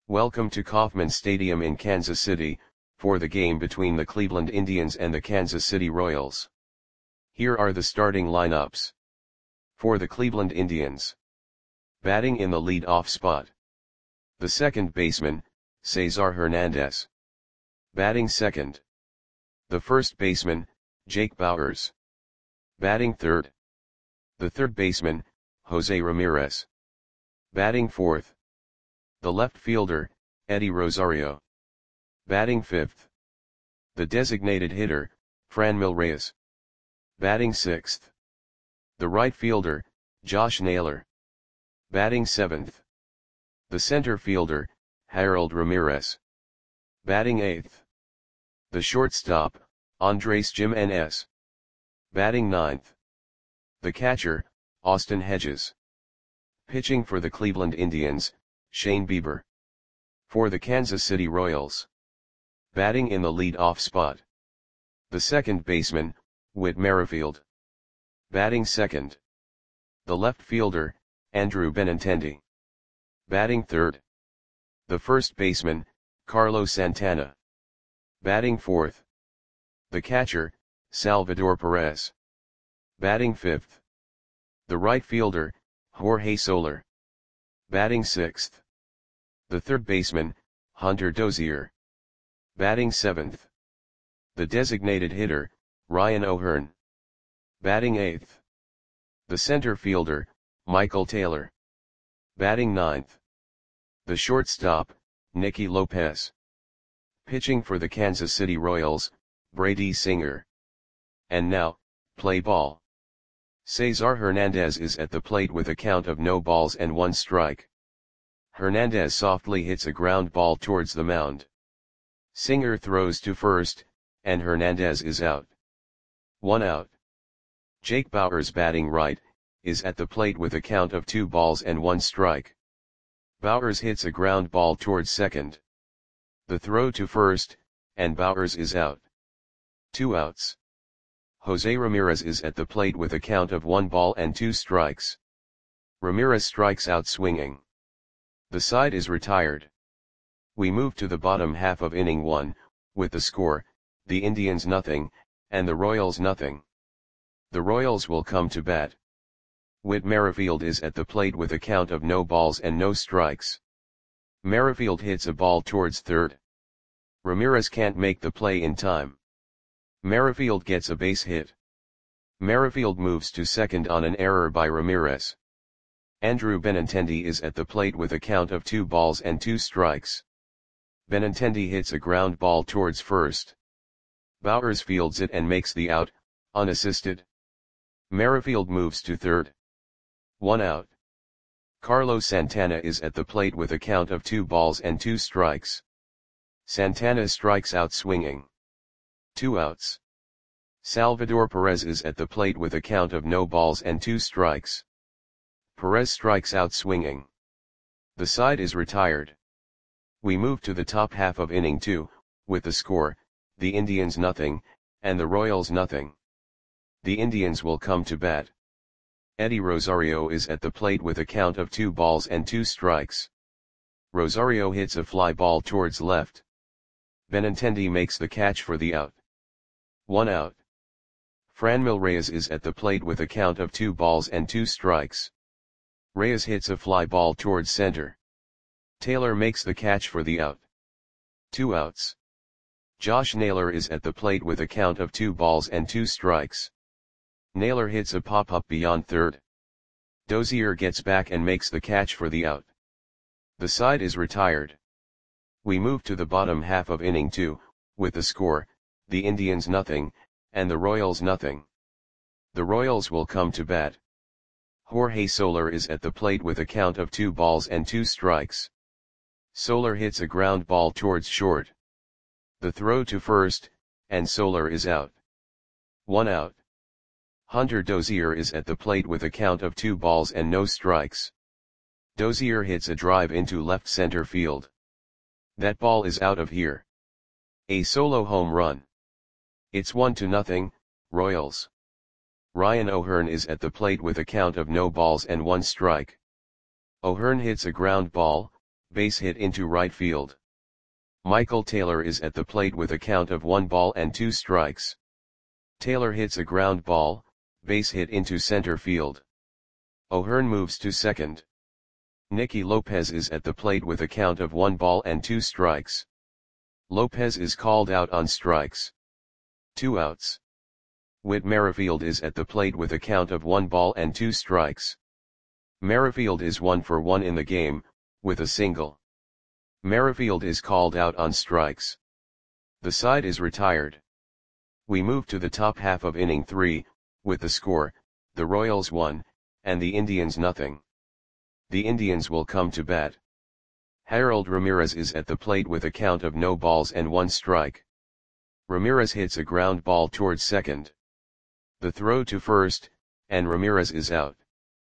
Welcome to Kauffman Stadium in Kansas City, for the game between the Cleveland Indians and the Kansas City Royals. Here are the starting lineups. For the Cleveland Indians. Batting in the lead-off spot. The second baseman, Cesar Hernandez. Batting second. The first baseman, Jake Bauers. Batting third. The third baseman, Jose Ramirez. Batting fourth. The left fielder, Eddie Rosario. Batting fifth. The designated hitter, Franmil Reyes. Batting sixth. The right fielder, Josh Naylor. Batting seventh. The center fielder, Harold Ramirez. Batting eighth. The shortstop, Andres Gimenez. Batting ninth. The catcher, Austin Hedges. Pitching for the Cleveland Indians, Shane Bieber. For the Kansas City Royals. Batting in the lead-off spot. The second baseman, Whit Merrifield. Batting second. The left fielder, Andrew Benintendi. Batting third. The first baseman, Carlos Santana. Batting fourth. The catcher, Salvador Perez. Batting fifth. The right fielder, Jorge Soler. Batting sixth. The third baseman, Hunter Dozier. Batting seventh. The designated hitter, Ryan O'Hearn. Batting eighth. The center fielder, Michael Taylor. Batting ninth. The shortstop, Nicky Lopez. Pitching for the Kansas City Royals, Brady Singer. And now, play ball. Cesar Hernandez is at the plate with a count of no balls and one strike. Hernandez softly hits a ground ball towards the mound. Singer throws to first, and Hernandez is out. 1 out. Jake Bauers, batting right, is at the plate with a count of 2 balls and 1 strike. Bauers hits a ground ball towards second. The throw to first, and Bauers is out. 2 outs. Jose Ramirez is at the plate with a count of 1 ball and 2 strikes. Ramirez strikes out swinging. The side is retired. We move to the bottom half of inning 1, with the score, the Indians nothing, and the Royals nothing. The Royals will come to bat. Whit Merrifield is at the plate with a count of no balls and no strikes. Merrifield hits a ball towards third. Ramirez can't make the play in time. Merrifield gets a base hit. Merrifield moves to second on an error by Ramirez. Andrew Benintendi is at the plate with a count of 2 balls and 2 strikes. Benintendi hits a ground ball towards first. Bauers fields it and makes the out, unassisted. Merrifield moves to third. 1 out. Carlos Santana is at the plate with a count of 2 balls and 2 strikes. Santana strikes out swinging. 2 outs. Salvador Perez is at the plate with a count of no balls and 2 strikes. Perez strikes out swinging. The side is retired. We move to the top half of inning 2, with the score, the Indians nothing, and the Royals nothing. The Indians will come to bat. Eddie Rosario is at the plate with a count of 2 balls and 2 strikes. Rosario hits a fly ball towards left. Benintendi makes the catch for the out. 1 out. Franmil Reyes is at the plate with a count of 2 balls and 2 strikes. Reyes hits a fly ball towards center. Taylor makes the catch for the out. 2 outs. Josh Naylor is at the plate with a count of 2 balls and 2 strikes. Naylor hits a pop-up beyond third. Dozier gets back and makes the catch for the out. The side is retired. We move to the bottom half of inning 2, with the score, the Indians nothing, and the Royals nothing. The Royals will come to bat. Jorge Soler is at the plate with a count of 2 balls and 2 strikes. Soler hits a ground ball towards short. The throw to first, and Soler is out. 1 out. Hunter Dozier is at the plate with a count of 2 balls and no strikes. Dozier hits a drive into left center field. That ball is out of here. A solo home run. It's 1-0, Royals. Ryan O'Hearn is at the plate with a count of no balls and 1 strike. O'Hearn hits a ground ball, base hit into right field. Michael Taylor is at the plate with a count of 1 ball and 2 strikes. Taylor hits a ground ball, base hit into center field. O'Hearn moves to second. Nicky Lopez is at the plate with a count of 1 ball and 2 strikes. Lopez is called out on strikes. 2 outs. Whit Merrifield is at the plate with a count of 1 ball and 2 strikes. Merrifield is 1 for 1 in the game, with a single. Merrifield is called out on strikes. The side is retired. We move to the top half of inning 3, with the score, the Royals 1, and the Indians nothing. The Indians will come to bat. Harold Ramirez is at the plate with a count of no balls and 1 strike. Ramirez hits a ground ball towards second. The throw to first, and Ramirez is out.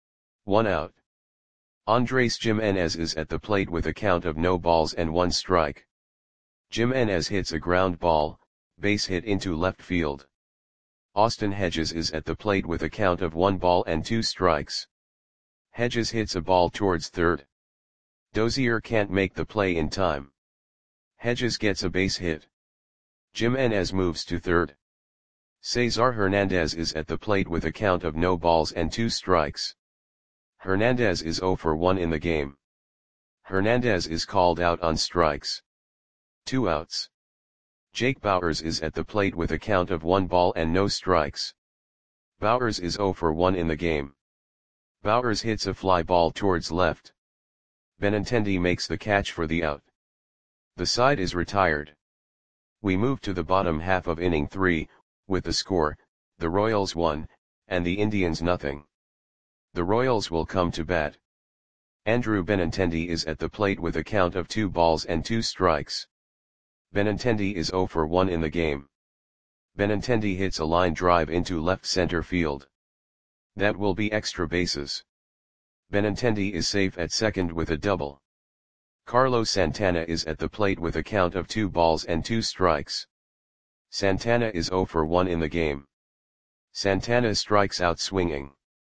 1 out. Andres Jimenez is at the plate with a count of no balls and 1 strike. Jimenez hits a ground ball, base hit into left field. Austin Hedges is at the plate with a count of 1 ball and 2 strikes. Hedges hits a ball towards third. Dozier can't make the play in time. Hedges gets a base hit. Jimenez moves to third. Cesar Hernandez is at the plate with a count of no balls and 2 strikes. Hernandez is 0 for 1 in the game. Hernandez is called out on strikes. 2 outs. Jake Bauers is at the plate with a count of 1 ball and no strikes. Bauers is 0 for 1 in the game. Bauers hits a fly ball towards left. Benintendi makes the catch for the out. The side is retired. We move to the bottom half of inning 3, with the score, the Royals 1, and the Indians nothing. The Royals will come to bat. Andrew Benintendi is at the plate with a count of 2 balls and 2 strikes. Benintendi is 0 for 1 in the game. Benintendi hits a line drive into left center field. That will be extra bases. Benintendi is safe at second with a double. Carlos Santana is at the plate with a count of 2 balls and 2 strikes. Santana is 0 for 1 in the game. Santana strikes out swinging.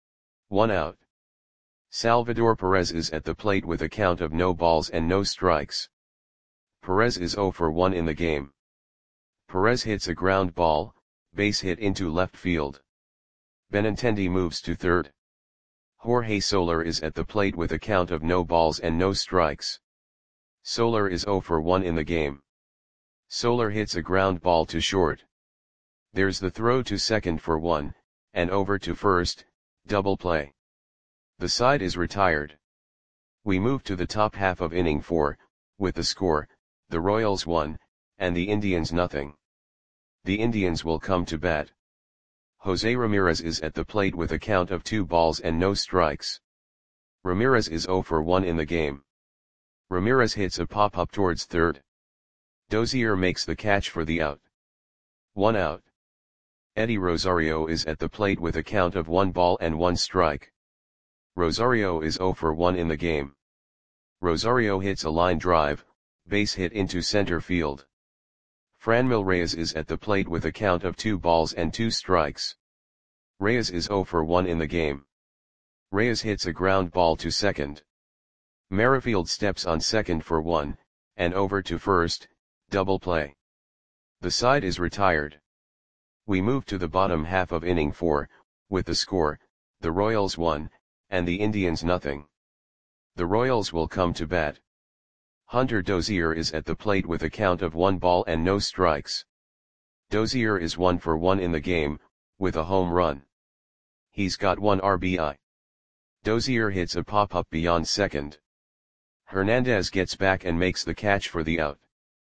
1 out. Salvador Perez is at the plate with a count of no balls and no strikes. Perez is 0 for 1 in the game. Perez hits a ground ball, base hit into left field. Benintendi moves to third. Jorge Soler is at the plate with a count of no balls and no strikes. Soler is 0 for 1 in the game. Soler hits a ground ball to short. There's the throw to second for 1, and over to first, double play. The side is retired. We move to the top half of inning 4, with the score, the Royals 1, and the Indians nothing. The Indians will come to bat. Jose Ramirez is at the plate with a count of 2 balls and no strikes. Ramirez is 0 for 1 in the game. Ramirez hits a pop-up towards third. Dozier makes the catch for the out. 1 out. Eddie Rosario is at the plate with a count of 1 ball and 1 strike. Rosario is 0 for 1 in the game. Rosario hits a line drive, base hit into center field. Franmil Reyes is at the plate with a count of 2 balls and 2 strikes. Reyes is 0 for 1 in the game. Reyes hits a ground ball to second. Merrifield steps on second for 1, and over to first, double play. The side is retired. We move to the bottom half of inning 4, with the score, the Royals 1, and the Indians nothing. The Royals will come to bat. Hunter Dozier is at the plate with a count of 1 ball and no strikes. Dozier is 1 for 1 in the game, with a home run. He's got 1 RBI. Dozier hits a pop-up beyond second. Hernandez gets back and makes the catch for the out.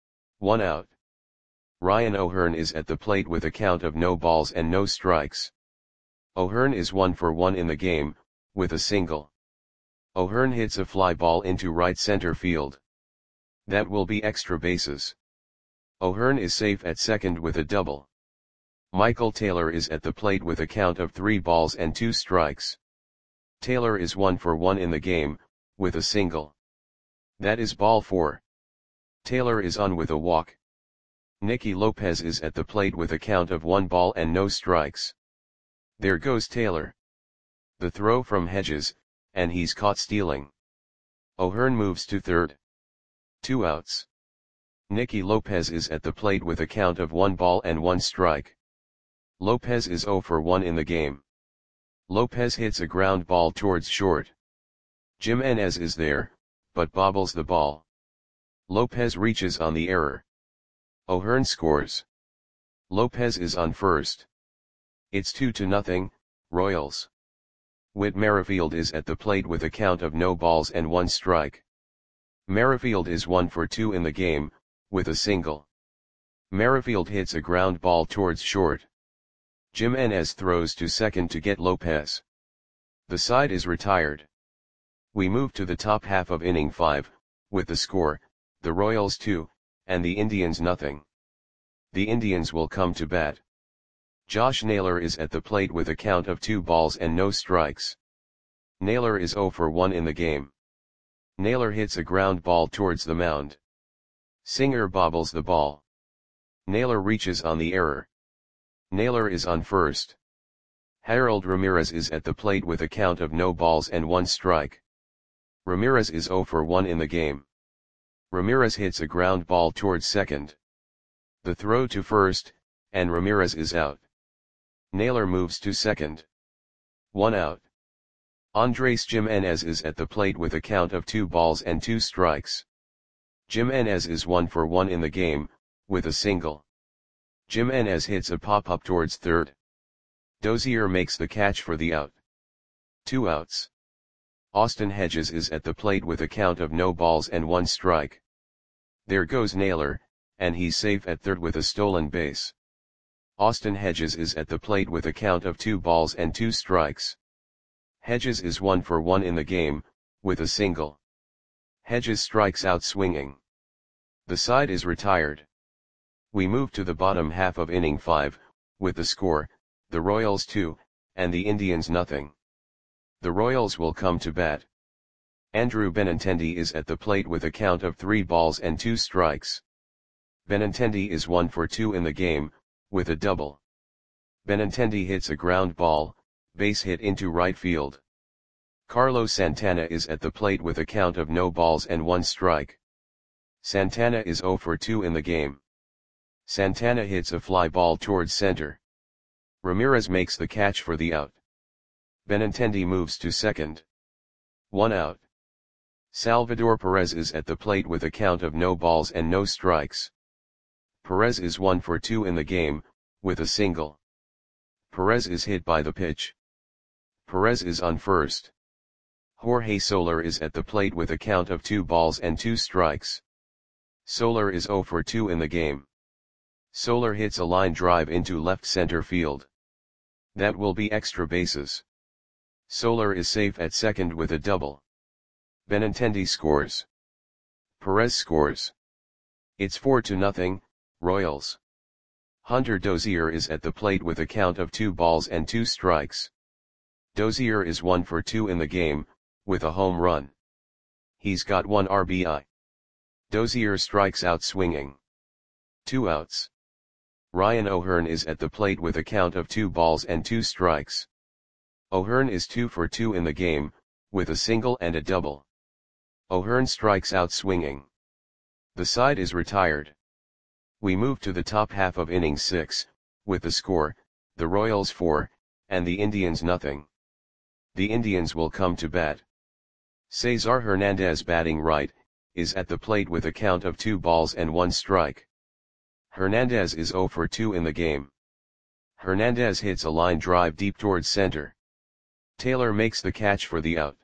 1 out. Ryan O'Hearn is at the plate with a count of no balls and no strikes. O'Hearn is 1 for 1 in the game, with a single. O'Hearn hits a fly ball into right center field. That will be extra bases. O'Hearn is safe at second with a double. Michael Taylor is at the plate with a count of 3 balls and 2 strikes. Taylor is 1 for 1 in the game, with a single. That is ball 4. Taylor is on with a walk. Nicky Lopez is at the plate with a count of 1 ball and no strikes. There goes Taylor. The throw from Hedges, and he's caught stealing. O'Hearn moves to third. 2 outs. Nicky Lopez is at the plate with a count of 1 ball and 1 strike. Lopez is 0 for 1 in the game. Lopez hits a ground ball towards short. Jimenez is there, but bobbles the ball. Lopez reaches on the error. O'Hearn scores. Lopez is on first. It's 2-0, Royals. Whit Merrifield is at the plate with a count of no balls and 1 strike. Merrifield is 1 for 2 in the game, with a single. Merrifield hits a ground ball towards short. Jimenez throws to second to get Lopez. The side is retired. We move to the top half of inning 5, with the score, the Royals 2, and the Indians nothing. The Indians will come to bat. Josh Naylor is at the plate with a count of 2 balls and no strikes. Naylor is 0 for 1 in the game. Naylor hits a ground ball towards the mound. Singer bobbles the ball. Naylor reaches on the error. Naylor is on first. Harold Ramirez is at the plate with a count of no balls and 1 strike. Ramirez is 0 for 1 in the game. Ramirez hits a ground ball towards second. The throw to first, and Ramirez is out. Naylor moves to second. 1 out. Andres Jimenez is at the plate with a count of 2 balls and 2 strikes. Jimenez is 1 for 1 in the game, with a single. Jimenez hits a pop-up towards third. Dozier makes the catch for the out. 2 outs. Austin Hedges is at the plate with a count of no balls and 1 strike. There goes Naylor, and he's safe at third with a stolen base. Austin Hedges is at the plate with a count of 2 balls and 2 strikes. Hedges is 1 for 1 in the game, with a single. Hedges strikes out swinging. The side is retired. We move to the bottom half of inning 5, with the score, the Royals 2, and the Indians nothing. The Royals will come to bat. Andrew Benintendi is at the plate with a count of 3 balls and 2 strikes. Benintendi is 1 for 2 in the game, with a double. Benintendi hits a ground ball, base hit into right field. Carlos Santana is at the plate with a count of no balls and 1 strike. Santana is 0 for 2 in the game. Santana hits a fly ball towards center. Ramirez makes the catch for the out. Benintendi moves to second. 1 out. Salvador Perez is at the plate with a count of no balls and no strikes. Perez is 1 for 2 in the game, with a single. Perez is hit by the pitch. Perez is on first. Jorge Soler is at the plate with a count of 2 balls and 2 strikes. Soler is 0 for 2 in the game. Soler hits a line drive into left center field. That will be extra bases. Soler is safe at second with a double. Benintendi scores. Perez scores. It's 4-0, Royals. Hunter Dozier is at the plate with a count of 2 balls and 2 strikes. Dozier is 1 for 2 in the game, with a home run. He's got 1 RBI. Dozier strikes out swinging. 2 outs. Ryan O'Hearn is at the plate with a count of 2 balls and 2 strikes. O'Hearn is 2 for 2 in the game, with a single and a double. O'Hearn strikes out swinging. The side is retired. We move to the top half of inning 6, with the score, the Royals 4, and the Indians nothing. The Indians will come to bat. Cesar Hernandez batting right, is at the plate with a count of 2 balls and 1 strike. Hernandez is 0 for 2 in the game. Hernandez hits a line drive deep towards center. Taylor makes the catch for the out.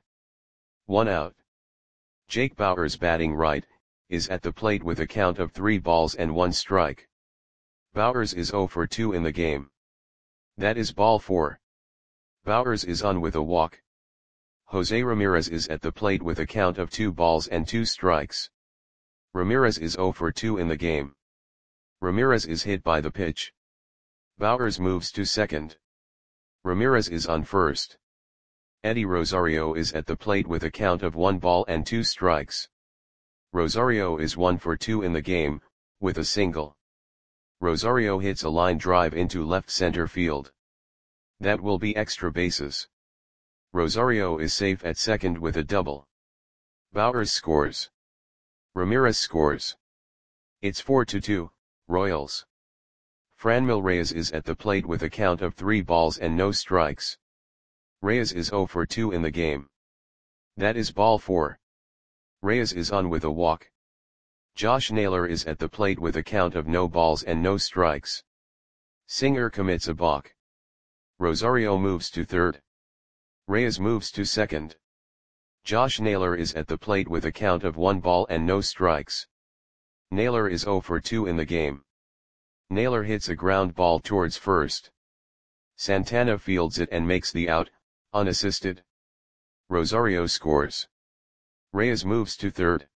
1 out. Jake Bauers batting right, is at the plate with a count of 3 balls and 1 strike. Bauers is 0 for 2 in the game. That is ball 4. Bauers is on with a walk. Jose Ramirez is at the plate with a count of 2 balls and 2 strikes. Ramirez is 0 for 2 in the game. Ramirez is hit by the pitch. Bauers moves to second. Ramirez is on first. Eddie Rosario is at the plate with a count of 1 ball and 2 strikes. Rosario is 1 for 2 in the game, with a single. Rosario hits a line drive into left center field. That will be extra bases. Rosario is safe at second with a double. Bauers scores. Ramirez scores. It's 4-2, Royals. Franmil Reyes is at the plate with a count of 3 balls and no strikes. Reyes is 0 for 2 in the game. That is ball 4. Reyes is on with a walk. Josh Naylor is at the plate with a count of no balls and no strikes. Singer commits a balk. Rosario moves to third. Reyes moves to second. Josh Naylor is at the plate with a count of 1 ball and no strikes. Naylor is 0 for 2 in the game. Naylor hits a ground ball towards first. Santana fields it and makes the out, unassisted. Rosario scores. Reyes moves to third.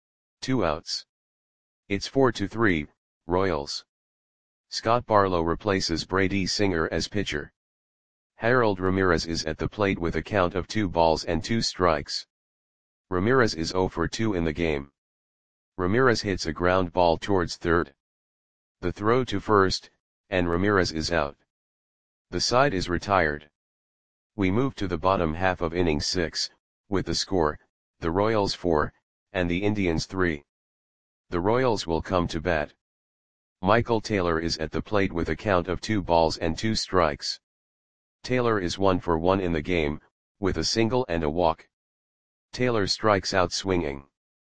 2 outs. It's 4-3, Royals. Scott Barlow replaces Brady Singer as pitcher. Harold Ramirez is at the plate with a count of 2 balls and 2 strikes. Ramirez is 0 for 2 in the game. Ramirez hits a ground ball towards third. The throw to first, and Ramirez is out. The side is retired. We move to the bottom half of inning 6, with the score, the Royals 4, and the Indians 3. The Royals will come to bat. Michael Taylor is at the plate with a count of 2 balls and 2 strikes. Taylor is 1 for 1 in the game, with a single and a walk. Taylor strikes out swinging.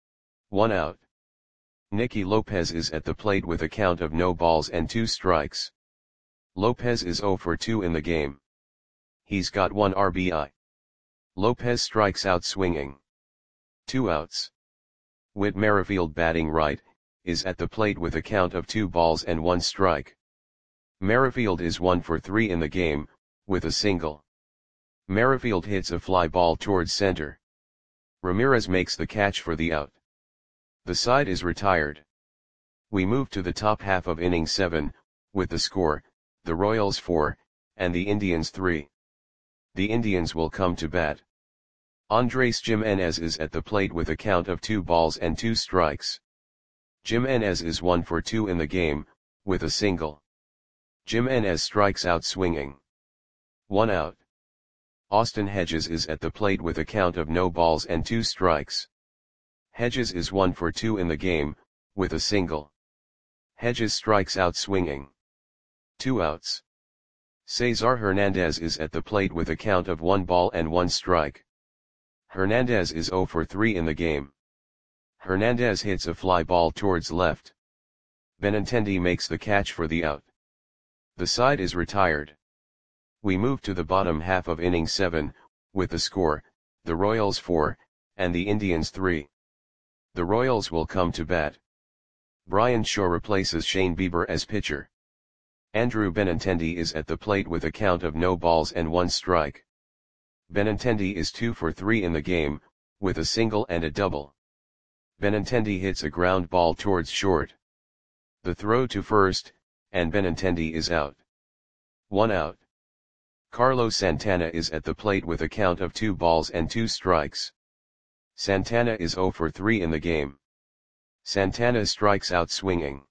1 out. Nicky Lopez is at the plate with a count of no balls and 2 strikes. Lopez is 0 for 2 in the game. He's got 1 RBI. Lopez strikes out swinging. 2 outs. Whit Merrifield, batting right, is at the plate with a count of 2 balls and 1 strike. Merrifield is 1 for 3 in the game, with a single. Merrifield hits a fly ball towards center. Ramirez makes the catch for the out. The side is retired. We move to the top half of inning 7, with the score, the Royals 4, and the Indians 3. The Indians will come to bat. Andres Jimenez is at the plate with a count of 2 balls and 2 strikes. Jimenez is 1 for 2 in the game, with a single. Jimenez strikes out swinging. 1 out. Austin Hedges is at the plate with a count of no balls and 2 strikes. Hedges is 1 for 2 in the game, with a single. Hedges strikes out swinging. 2 outs. Cesar Hernandez is at the plate with a count of 1 ball and 1 strike. Hernandez is 0 for 3 in the game. Hernandez hits a fly ball towards left. Benintendi makes the catch for the out. The side is retired. We move to the bottom half of inning 7, with the score, the Royals 4, and the Indians 3. The Royals will come to bat. Brian Shaw replaces Shane Bieber as pitcher. Andrew Benintendi is at the plate with a count of no balls and 1 strike. Benintendi is 2 for 3 in the game, with a single and a double. Benintendi hits a ground ball towards short. The throw to first, and Benintendi is out. 1 out. Carlos Santana is at the plate with a count of 2 balls and 2 strikes. Santana is 0 for 3 in the game. Santana strikes out swinging.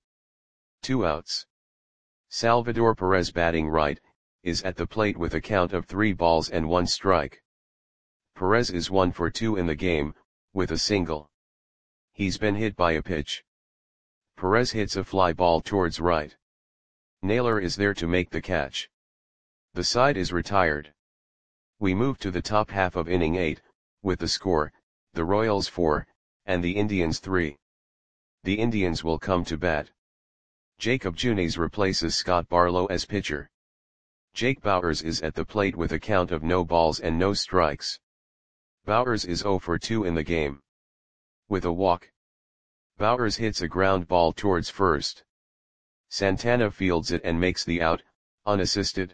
2 outs. Salvador Perez, batting right, is at the plate with a count of 3 balls and 1 strike. Perez is 1 for 2 in the game, with a single. He's been hit by a pitch. Perez hits a fly ball towards right. Naylor is there to make the catch. The side is retired. We move to the top half of inning 8, with the score, the Royals 4, and the Indians 3. The Indians will come to bat. Jacob Junis replaces Scott Barlow as pitcher. Jake Bauers is at the plate with a count of no balls and no strikes. Bauers is 0 for 2 in the game. With a walk. Bauers hits a ground ball towards first. Santana fields it and makes the out, unassisted.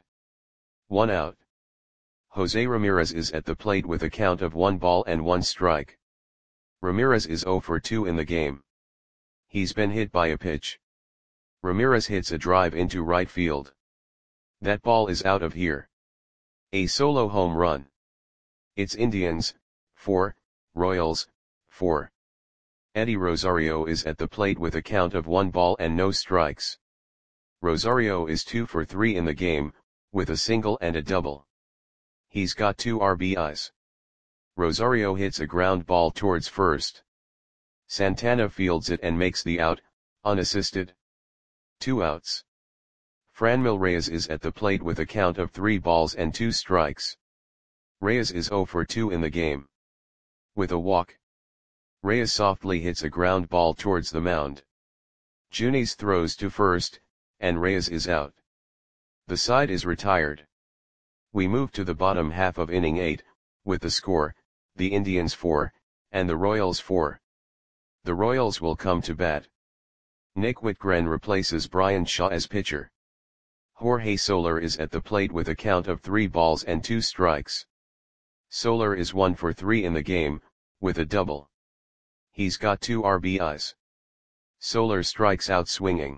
1 out. Jose Ramirez is at the plate with a count of 1 ball and 1 strike. Ramirez is 0 for 2 in the game. He's been hit by a pitch. Ramirez hits a drive into right field. That ball is out of here. A solo home run. It's Indians 4, Royals 4. Eddie Rosario is at the plate with a count of 1 ball and no strikes. Rosario is 2 for 3 in the game, with a single and a double. He's got 2 RBIs. Rosario hits a ground ball towards first. Santana fields it and makes the out, unassisted. 2 outs. Franmil Reyes is at the plate with a count of 3 balls and 2 strikes. Reyes is 0 for 2 in the game. With a walk, Reyes softly hits a ground ball towards the mound. Junis throws to first, and Reyes is out. The side is retired. We move to the bottom half of inning 8, with the score, the Indians 4, and the Royals 4. The Royals will come to bat. Nick Whitgren replaces Brian Shaw as pitcher. Jorge Soler is at the plate with a count of 3 balls and 2 strikes. Soler is 1 for 3 in the game, with a double. He's got 2 RBIs. Soler strikes out swinging.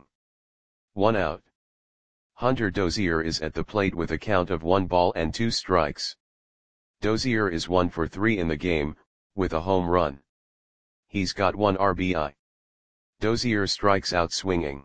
1 out. Hunter Dozier is at the plate with a count of 1 ball and 2 strikes. Dozier is 1 for 3 in the game, with a home run. He's got 1 RBI. Dozier strikes out swinging.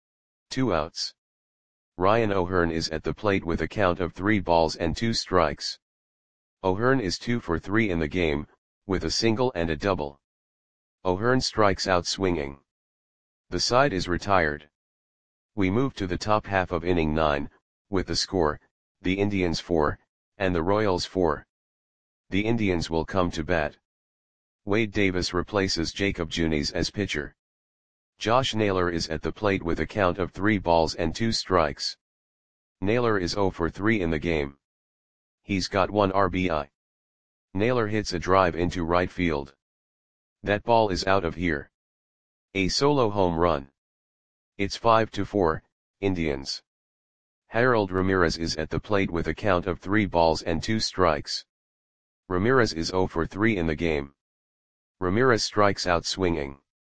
2 outs. Ryan O'Hearn is at the plate with a count of 3 balls and 2 strikes. O'Hearn is 2 for 3 in the game, with a single and a double. O'Hearn strikes out swinging. The side is retired. We move to the top half of inning 9, with the score, the Indians 4, and the Royals 4. The Indians will come to bat. Wade Davis replaces Jacob Junis as pitcher. Josh Naylor is at the plate with a count of 3 balls and 2 strikes. Naylor is 0 for 3 in the game. He's got 1 RBI. Naylor hits a drive into right field. That ball is out of here. A solo home run. It's 5-4, Indians. Harold Ramirez is at the plate with a count of 3 balls and 2 strikes. Ramirez is 0 for 3 in the game. Ramirez strikes out swinging.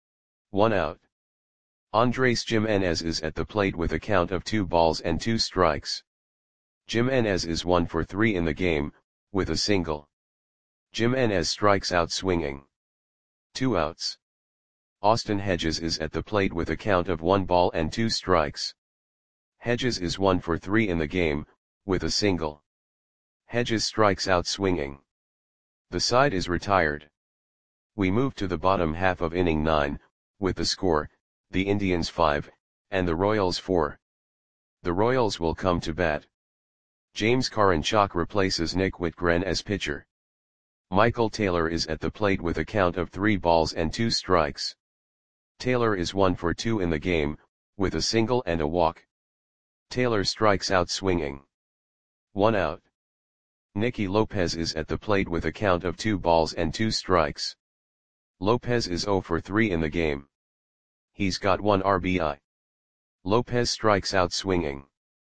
1 out. Andres Jimenez is at the plate with a count of 2 balls and 2 strikes. Jimenez is 1 for 3 in the game, with a single. Jimenez strikes out swinging. 2 outs. Austin Hedges is at the plate with a count of 1 ball and 2 strikes. Hedges is 1 for 3 in the game, with a single. Hedges strikes out swinging. The side is retired. We move to the bottom half of inning 9, with the score, the Indians 5, and the Royals 4. The Royals will come to bat. James Karinchak replaces Nick Whitgren as pitcher. Michael Taylor is at the plate with a count of 3 balls and 2 strikes. Taylor is 1 for 2 in the game, with a single and a walk. Taylor strikes out swinging. 1 out. Nicky Lopez is at the plate with a count of 2 balls and 2 strikes. Lopez is 0 for 3 in the game. He's got 1 RBI. Lopez strikes out swinging.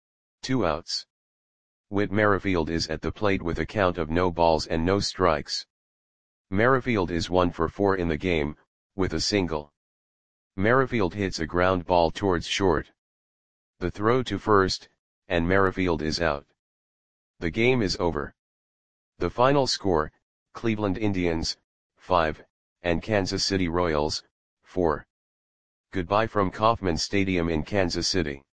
2 outs. Whit Merrifield is at the plate with a count of no balls and no strikes. Merrifield is 1 for 4 in the game, with a single. Merrifield hits a ground ball towards short. The throw to first, and Merrifield is out. The game is over. The final score, Cleveland Indians, 5, and Kansas City Royals, 4. Goodbye from Kauffman Stadium in Kansas City.